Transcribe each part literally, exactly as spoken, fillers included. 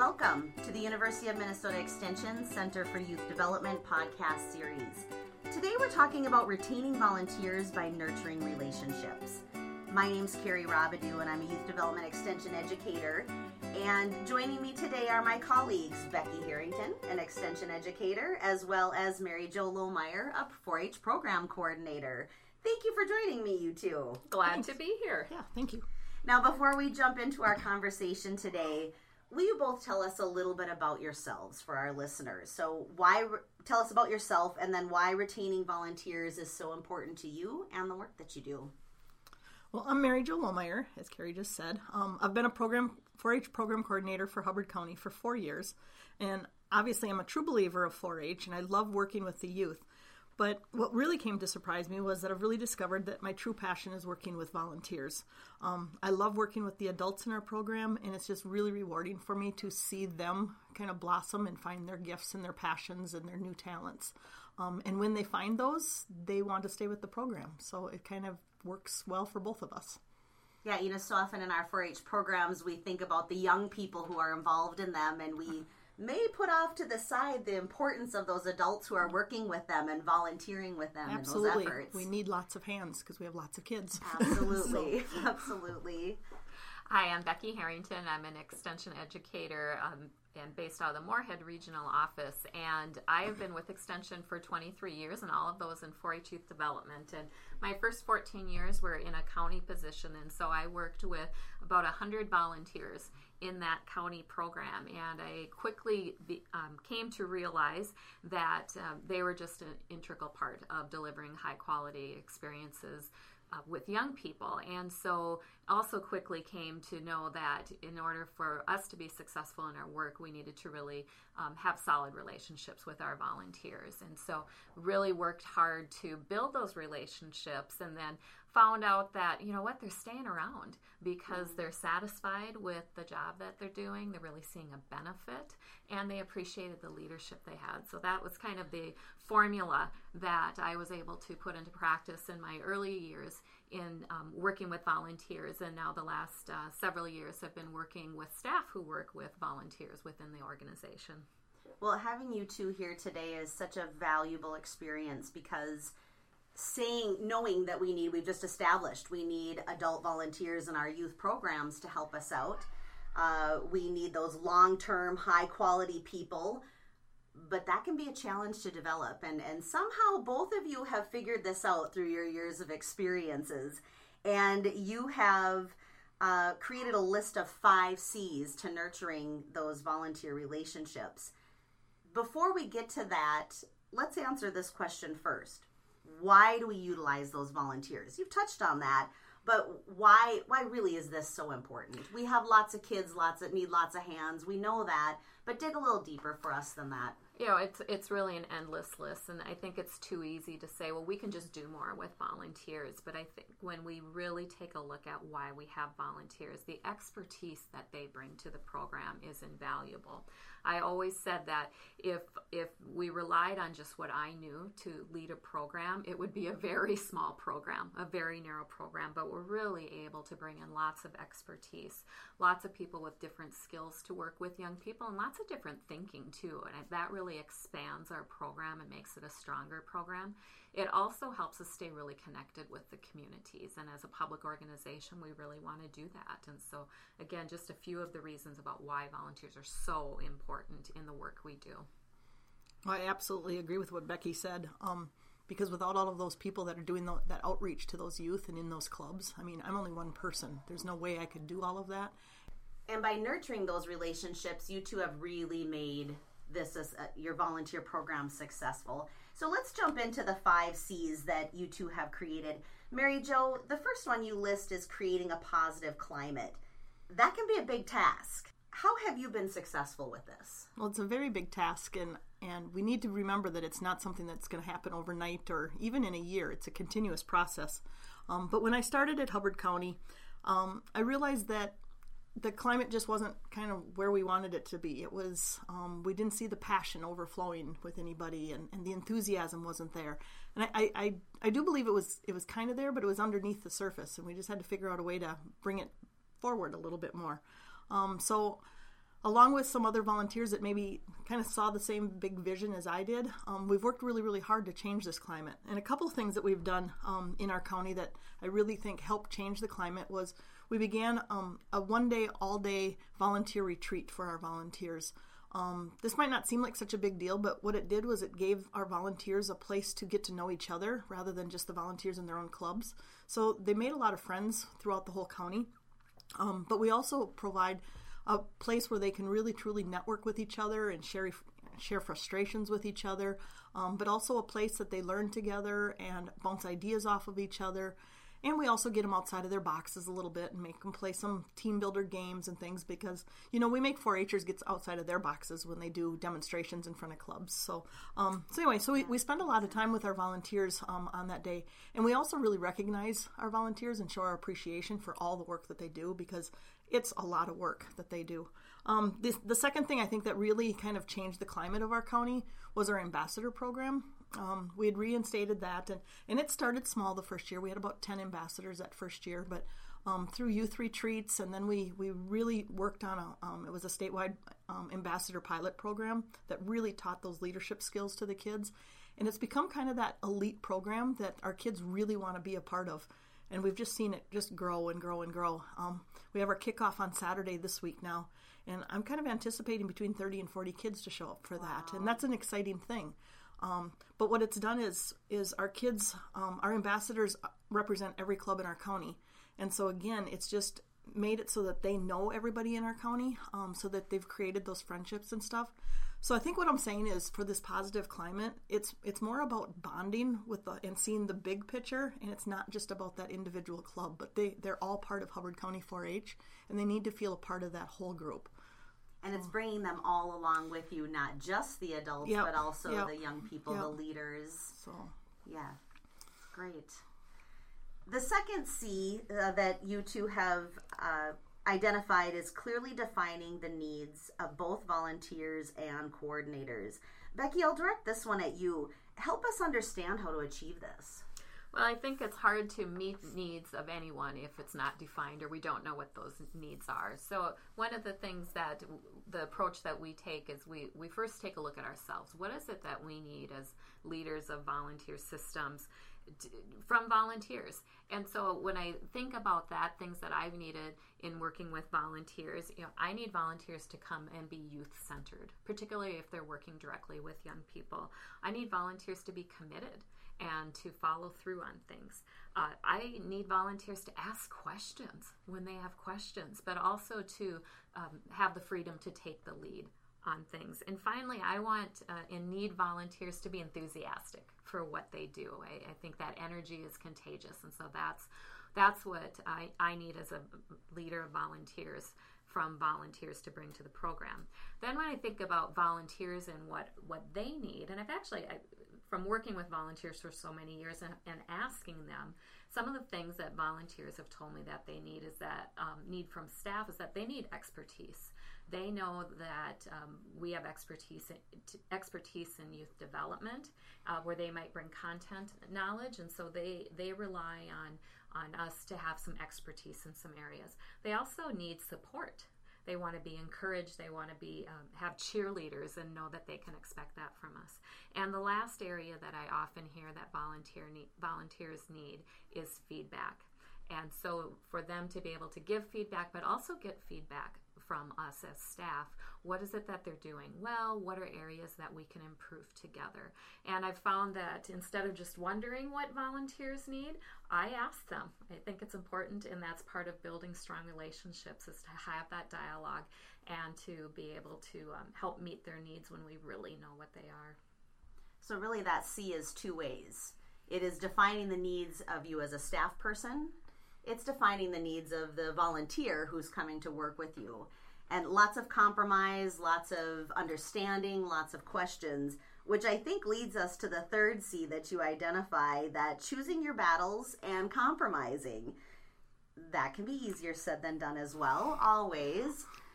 Welcome to the University of Minnesota Extension Center for Youth Development podcast series. Today we're talking about retaining volunteers by nurturing relationships. My name's Carrie Robidoux and I'm a Youth Development Extension educator. And joining me today are my colleagues, Becky Harrington, an Extension educator, as well as Mary Jo Lohmeyer, a four H program coordinator. Thank you for joining me, you two. Glad Thanks. to be here. Yeah, thank you. Now, before we jump into our conversation today, will you both tell us a little bit about yourselves for our listeners? So why, tell us about yourself and then why retaining volunteers is so important to you and the work that you do. Well, I'm Mary Jo Lohmeyer, as Carrie just said. Um, I've been a program four H program coordinator for Hubbard County for four years. And obviously I'm a true believer of four H and I love working with the youth. But what really came to surprise me was that I've really discovered that my true passion is working with volunteers. Um, I love working with the adults in our program, and it's just really rewarding for me to see them kind of blossom and find their gifts and their passions and their new talents. Um, and when they find those, they want to stay with the program. So it kind of works well for both of us. Yeah, you know, so often in our four H programs, we think about the young people who are involved in them, and we may put off to the side the importance of those adults who are working with them and volunteering with them Absolutely. in those efforts. We need lots of hands because we have lots of kids. Absolutely. so. Absolutely. Hi, I'm Becky Harrington. I'm an extension educator um, and based out of the Moorhead Regional Office. And I have been with Extension for twenty-three years, and all of those in four H youth development. And my first fourteen years were in a county position, and so I worked with about one hundred volunteers in that county program, and I quickly be, um, came to realize that um, they were just an integral part of delivering high quality experiences uh, with young people. And so also quickly came to know that in order for us to be successful in our work, we needed to really um, have solid relationships with our volunteers. And so really worked hard to build those relationships, and then found out that, you know what, they're staying around because they're satisfied with the job that they're doing. They're really seeing a benefit, and they appreciated the leadership they had. So that was kind of the formula that I was able to put into practice in my early years in um, working with volunteers. And now the last uh, several years have been working with staff who work with volunteers within the organization. Well, having you two here today is such a valuable experience because saying, knowing that we need, we've just established, we need adult volunteers in our youth programs to help us out. Uh, we need those long-term, high-quality people, but that can be a challenge to develop. And, and somehow both of you have figured this out through your years of experiences. And you have uh, created a list of five C's to nurturing those volunteer relationships. Before we get to that, let's answer this question first. Why do we utilize those volunteers? You've touched on that, but why why really is this so important? We have lots of kids, lots that need lots of hands. We know that, but dig a little deeper for us than that. You know, it's it's really an endless list, and I think it's too easy to say, well, we can just do more with volunteers. But I think when we really take a look at why we have volunteers, the expertise that they bring to the program is invaluable. I always said that if if we relied on just what I knew to lead a program, it would be a very small program, a very narrow program, but we're really able to bring in lots of expertise, lots of people with different skills to work with young people, and lots of different thinking too, and that really expands our program and makes it a stronger program. It also helps us stay really connected with the communities, and as a public organization, we really want to do that. And so, again, just a few of the reasons about why volunteers are so important in the work we do. I absolutely agree with what Becky said, um, because without all of those people that are doing the, that outreach to those youth and in those clubs, I mean, I'm only one person. There's no way I could do all of that. And by nurturing those relationships, you two have really made this is uh, your volunteer program successful. So let's jump into the five C's that you two have created. Mary Jo, the first one you list is creating a positive climate. That can be a big task. How have you been successful with this? Well, it's a very big task, and, and we need to remember that it's not something that's going to happen overnight or even in a year. It's a continuous process. Um, but when I started at Hubbard County, um, I realized that the climate just wasn't kind of where we wanted it to be. It was, um, we didn't see the passion overflowing with anybody, and, and the enthusiasm wasn't there. And I, I, I do believe it was it was kind of there, but it was underneath the surface, and we just had to figure out a way to bring it forward a little bit more. Um, so along with some other volunteers that maybe kind of saw the same big vision as I did, um, we've worked really, really hard to change this climate. And a couple of things that we've done um, in our county that I really think helped change the climate was we began um, a one-day, all-day volunteer retreat for our volunteers. Um, this might not seem like such a big deal, but what it did was it gave our volunteers a place to get to know each other rather than just the volunteers in their own clubs. So they made a lot of friends throughout the whole county. Um, but we also provide a place where they can really truly network with each other and share share frustrations with each other, um, but also a place that they learn together and bounce ideas off of each other. And we also get them outside of their boxes a little bit and make them play some team builder games and things because, you know, we make four-Hers get outside of their boxes when they do demonstrations in front of clubs. So, um, so anyway, so we, we spend a lot of time with our volunteers um, on that day. And we also really recognize our volunteers and show our appreciation for all the work that they do because it's a lot of work that they do. Um, this, the second thing I think that really kind of changed the climate of our county was our ambassador program. Um, we had reinstated that, and, and it started small the first year. We had about ten ambassadors that first year, but um, through youth retreats, and then we, we really worked on a, um, it was a statewide um, ambassador pilot program that really taught those leadership skills to the kids. And it's become kind of that elite program that our kids really want to be a part of. And we've just seen it just grow and grow and grow. Um, we have our kickoff on Saturday this week now, and I'm kind of anticipating between thirty and forty kids to show up for that, wow. And that's an exciting thing. Um, but what it's done is is our kids, um, our ambassadors represent every club in our county, and so again, it's just made it so that they know everybody in our county, um, so that they've created those friendships and stuff. So I think what I'm saying is for this positive climate, it's it's more about bonding with the and seeing the big picture, and it's not just about that individual club, but they, they're all part of Hubbard County four-H, and they need to feel a part of that whole group. And it's bringing them all along with you, not just the adults, yep. but also yep. the young people, yep. the leaders. So, yeah, great. The second C uh, that you two have uh, identified is clearly defining the needs of both volunteers and coordinators. Becky, I'll direct this one at you. Help us understand how to achieve this. Well, I think it's hard to meet needs of anyone if it's not defined or we don't know what those needs are. So one of the things that the approach that we take is we, we first take a look at ourselves. What is it that we need as leaders of volunteer systems to, from volunteers? And so when I think about that, things that I've needed in working with volunteers, you know, I need volunteers to come and be youth-centered, particularly if they're working directly with young people. I need volunteers to be committed and to follow through on things. Uh, I need volunteers to ask questions when they have questions, but also to um, have the freedom to take the lead on things. And finally, I want uh, and need volunteers to be enthusiastic for what they do. I, I think that energy is contagious, and so that's that's what I, I need as a leader of volunteers, from volunteers to bring to the program. Then when I think about volunteers and what, what they need, and I've actually, I, from working with volunteers for so many years and, and asking them, some of the things that volunteers have told me that they need is that um, need from staff is that they need expertise. They know that um, we have expertise in, expertise in youth development, uh, where they might bring content knowledge, and so they, they rely on, on us to have some expertise in some areas. They also need support. They want to be encouraged. They want to be um, have cheerleaders and know that they can expect that from us. And the last area that I often hear that volunteer need, volunteers need is feedback. And so for them to be able to give feedback, but also get feedback from us as staff. What is it that they're doing well? What are areas that we can improve together? And I've found that instead of just wondering what volunteers need, I ask them. I think it's important, and that's part of building strong relationships, is to have that dialogue and to be able to um, help meet their needs when we really know what they are. So really that C is two ways. It is defining the needs of you as a staff person. It's defining the needs of the volunteer who's coming to work with you. And lots of compromise, lots of understanding, lots of questions, which I think leads us to the third C that you identify, that choosing your battles and compromising. That can be easier said than done as well, always.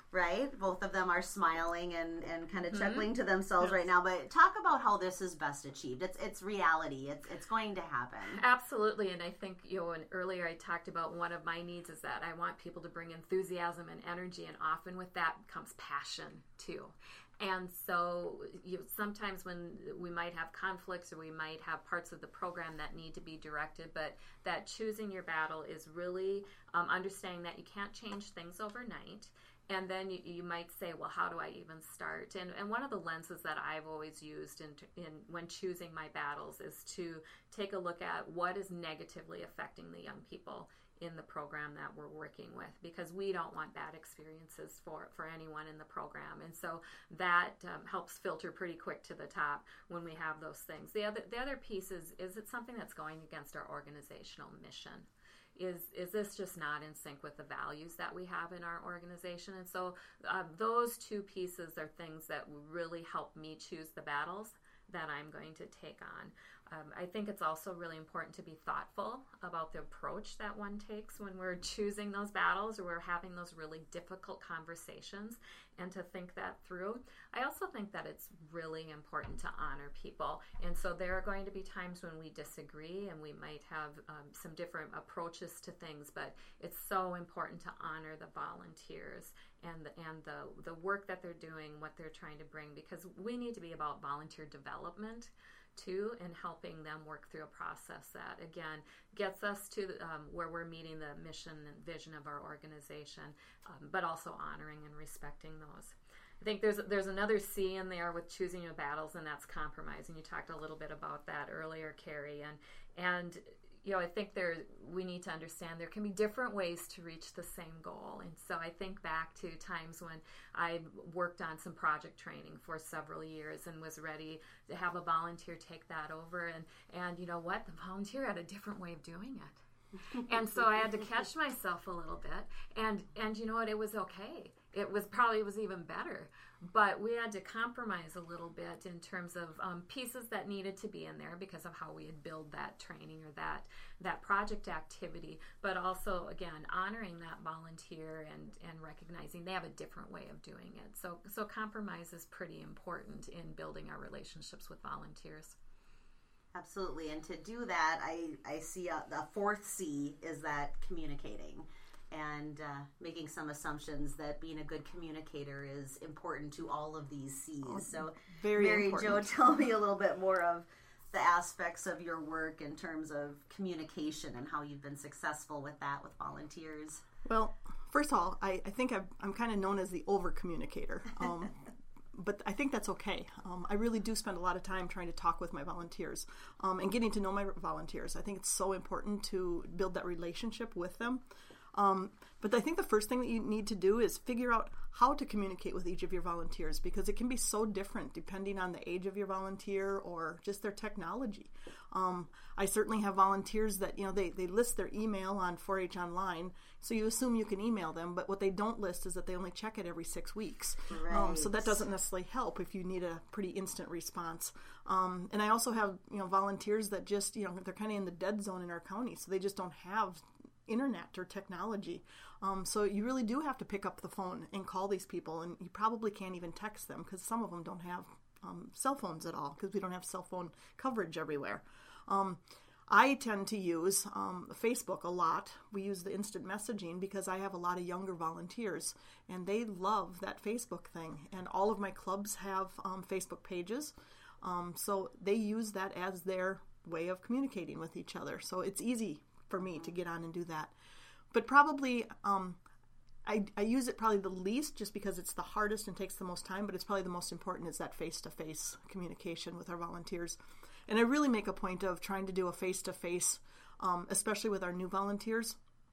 right? Both of them are smiling and, and kind of Mm-hmm. chuckling to themselves Yes. right now. But talk about how this is best achieved. It's it's reality. It's it's going to happen. Absolutely, and I think, you know, and earlier I talked about one of my needs is that I want people to bring enthusiasm and energy, and often with that comes passion too. And so you sometimes when we might have conflicts or we might have parts of the program that need to be directed, but that choosing your battle is really um, understanding that you can't change things overnight. And then you, you might say, well, how do I even start? And, and one of the lenses that I've always used in, in when choosing my battles is to take a look at what is negatively affecting the young people in the program that we're working with, because we don't want bad experiences for, for anyone in the program. And so that um, helps filter pretty quick to the top when we have those things. The other, the other piece is, is it something that's going against our organizational mission? Is is this just not in sync with the values that we have in our organization? And so uh, those two pieces are things that really help me choose the battles that I'm going to take on. Um, I think it's also really important to be thoughtful about the approach that one takes when we're choosing those battles or we're having those really difficult conversations, and to think that through. I also think that it's really important to honor people. And so there are going to be times when we disagree and we might have um, some different approaches to things, but it's so important to honor the volunteers and the, and the, the work that they're doing, what they're trying to bring, because we need to be about volunteer development too, and helping them work through a process that, again, gets us to um, where we're meeting the mission and vision of our organization, um, but also honoring and respecting those. I think there's there's another C in there with choosing your battles, and that's compromise. And you talked a little bit about that earlier, Carrie. And and you know, I think there we need to understand there can be different ways to reach the same goal. And so I think back to times when I worked on some project training for several years and was ready to have a volunteer take that over. And, and you know what? The volunteer had a different way of doing it. And so I had to catch myself a little bit. And, and you know what? It was okay. It was probably it was even better. But we had to compromise a little bit in terms of um, pieces that needed to be in there because of how we had built that training or that that project activity. But also, again, honoring that volunteer and, and recognizing they have a different way of doing it. So, so compromise is pretty important in building our relationships with volunteers. Absolutely. And to do that, I, I see a, the fourth C is that communicating. And uh, making some assumptions that being a good communicator is important to all of these C's. Oh, so, very Mary important. Jo, tell me a little bit more of the aspects of your work in terms of communication and how you've been successful with that with volunteers. Well, first of all, I, I think I've, I'm kind of known as the over-communicator. Um, but I think that's okay. Um, I really do spend a lot of time trying to talk with my volunteers um, and getting to know my volunteers. I think it's so important to build that relationship with them. Um, but I think the first thing that you need to do is figure out how to communicate with each of your volunteers, because it can be so different depending on the age of your volunteer or just their technology. Um, I certainly have volunteers that, you know, they, they list their email on four H Online, so you assume you can email them, but what they don't list is that they only check it every six weeks. Right. Um, so that doesn't necessarily help if you need a pretty instant response. Um, and I also have, you know, volunteers that just, you know, they're kind of in the dead zone in our county, so they just don't have internet or technology. Um, so you really do have to pick up the phone and call these people, and you probably can't even text them because some of them don't have um, cell phones at all because we don't have cell phone coverage everywhere. Um, I tend to use um, Facebook a lot. We use the instant messaging because I have a lot of younger volunteers, and they love that Facebook thing. And all of my clubs have um, Facebook pages, um, so they use that as their way of communicating with each other. So it's easy for me to get on and do that. But probably um, I, I use it probably the least just because it's the hardest and takes the most time, but it's probably the most important is that face-to-face communication with our volunteers. And I really make a point of trying to do a face-to-face, um, especially with our new volunteers.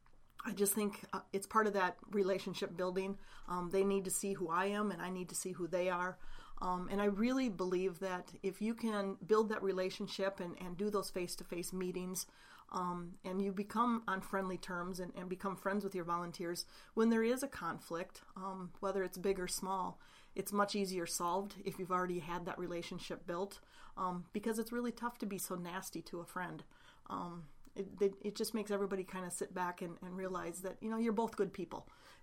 I just think uh, it's part of that relationship building. Um, they need to see who I am, and I need to see who they are. Um, and I really believe that if you can build that relationship and, and do those face-to-face meetings, um, and you become on friendly terms and, and become friends with your volunteers, when there is a conflict, um, whether it's big or small, it's much easier solved if you've already had that relationship built, um, because it's really tough to be so nasty to a friend. Um, it, it, it just makes everybody kind of sit back and, and realize that, you know, you're both good people.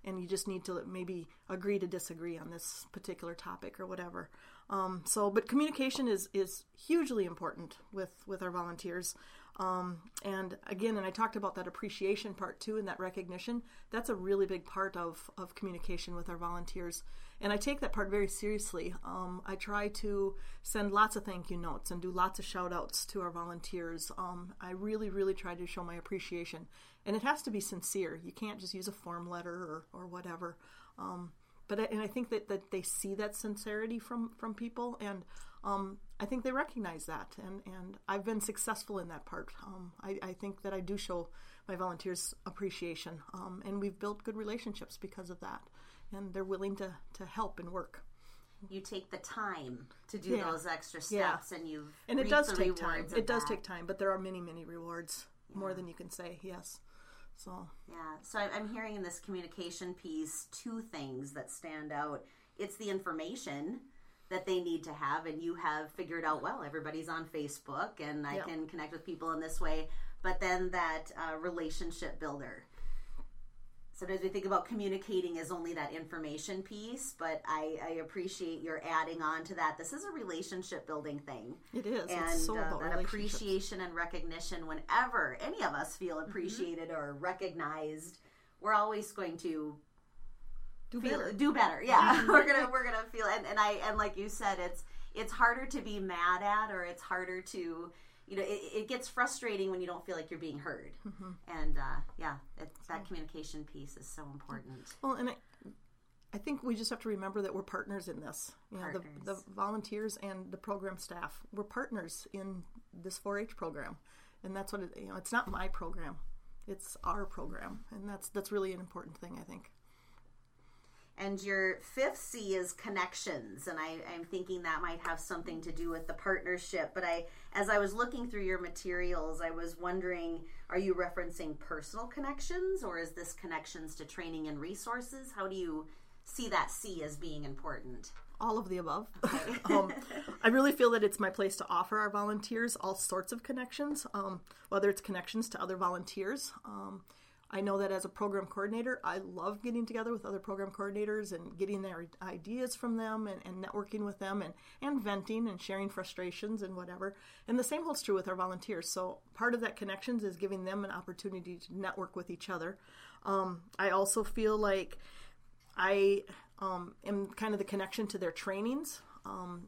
and you just need to maybe agree to disagree on this particular topic or whatever. Um, so, but communication is, is hugely important with, with our volunteers. Um, and again, and I talked about that appreciation part too, and that recognition. That's a really big part of, of communication with our volunteers. And I take that part very seriously. Um, I try to send lots of thank you notes and do lots of shout outs to our volunteers. Um, I really, really try to show my appreciation. And it has to be sincere. You can't just use a form letter or, or whatever. Um, but I, and I think that, that they see that sincerity from, from people, and um, I think they recognize that. And, and I've been successful in that part. Um, I, I think that I do show my volunteers appreciation, um, and we've built good relationships because of that. And they're willing to, to help and work. You take the time to do Yeah. those extra Yeah. steps, and you've And it reaped does the take time. rewards of It does that. take time, but there are many, many rewards, more than you can say, yes. So Yeah. So I- I'm hearing in this communication piece two things that stand out. It's the information that they need to have, and you have figured out, well, everybody's on Facebook, and I Yeah. can connect with people in this way. But then that uh, relationship builder. Sometimes we think about communicating as only that information piece, but I, I appreciate your adding on to that. This is a relationship building thing. it is. And it's so uh, about that relationships. appreciation and recognition, whenever any of us feel appreciated Mm-hmm. or recognized, we're always going to Do feel better. do better. Yeah, we're gonna we're gonna feel and, and I and like you said, it's it's harder to be mad at, or it's harder to, you know, it, it gets frustrating when you don't feel like you're being heard. Mm-hmm. And uh, yeah, it, that communication piece is so important. Well, and I, I think we just have to remember that we're partners in this. You know, the, Partners. the volunteers and the program staff, we're partners in this four H program, and that's what it, you know. It's not my program; it's our program, and that's that's really an important thing, I think. And your fifth C is connections, and I, I'm thinking that might have something to do with the partnership. But I, as I was looking through your materials, I was wondering, are you referencing personal connections, or is this connections to training and resources? How do you see that C as being important? All of the above. um, I really feel that it's my place to offer our volunteers all sorts of connections, um, whether it's connections to other volunteers. Um, I know that as a program coordinator, I love getting together with other program coordinators and getting their ideas from them, and, and networking with them, and, and venting and sharing frustrations and whatever. And the same holds true with our volunteers. So part of that connections is giving them an opportunity to network with each other. Um, I also feel like I um, am kind of the connection to their trainings. Um,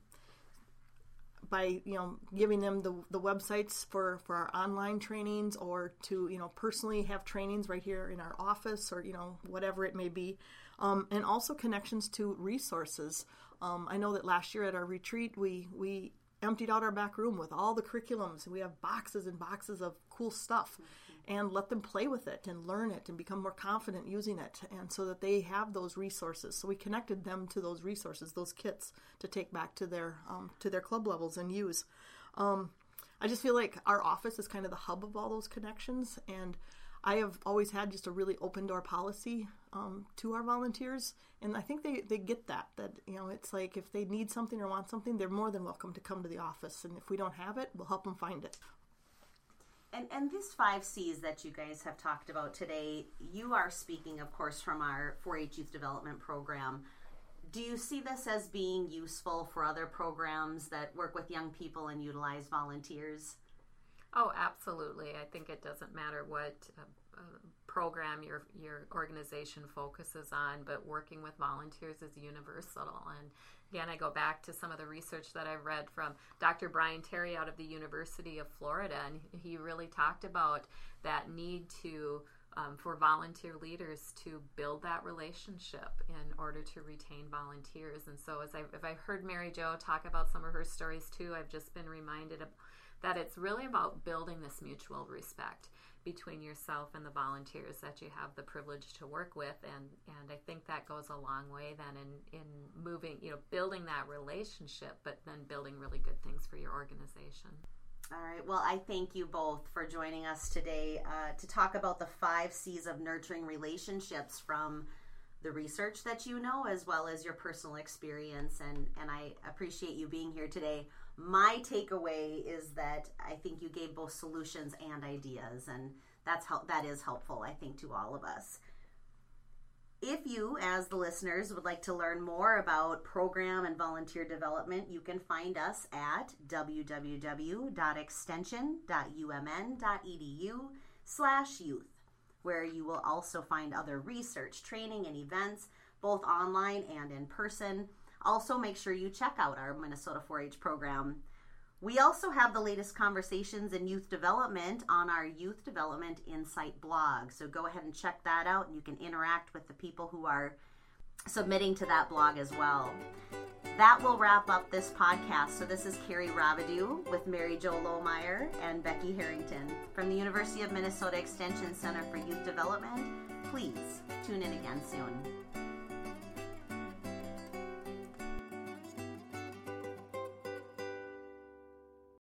by, you know, giving them the, the websites for, for our online trainings, or to, you know, personally have trainings right here in our office, or, you know, whatever it may be. Um, and also connections to resources. Um, I know that last year at our retreat, we, we emptied out our back room with all the curriculums. We have boxes and boxes of cool stuff, and let them play with it and learn it and become more confident using it, and so that they have those resources. So we connected them to those resources, those kits, to take back to their um, to their club levels and use. Um, I just feel like our office is kind of the hub of all those connections, and I have always had just a really open door policy um, to our volunteers, and I think they, they get that, that, you know, it's like if they need something or want something, they're more than welcome to come to the office, and if we don't have it, we'll help them find it. And and these five C's that you guys have talked about today, you are speaking, of course, from our four H Youth Development Program. Do you see this as being useful for other programs that work with young people and utilize volunteers? Oh, absolutely. I think it doesn't matter what uh, uh, program your your organization focuses on, but working with volunteers is universal. And again, I go back to some of the research that I've read from Doctor Brian Terry out of the University of Florida, and he really talked about that need to um, for volunteer leaders to build that relationship in order to retain volunteers. And so as I've, if I've heard Mary Jo talk about some of her stories too, I've just been reminded of that it's really about building this mutual respect between yourself and the volunteers that you have the privilege to work with, and and I think that goes a long way then in in moving, you know, building that relationship, but then building really good things for your organization. All right. Well, I thank you both for joining us today uh, to talk about the five C's of nurturing relationships from the research that you know, as well as your personal experience, and and I appreciate you being here today. My takeaway is that I think you gave both solutions and ideas, and that's how that is helpful, I think, to all of us. If you, as the listeners, would like to learn more about program and volunteer development, you can find us at www.extension.umn.edu slash youth, where you will also find other research, training, and events, both online and in person. Also, make sure you check out our Minnesota four H program. We also have the latest conversations in youth development on our Youth Development Insight blog. So go ahead and check that out, and you can interact with the people who are submitting to that blog as well. That will wrap up this podcast. So this is Carrie Ravadu with Mary Jo Lohmeyer and Becky Harrington from the University of Minnesota Extension Center for Youth Development. Please tune in again soon.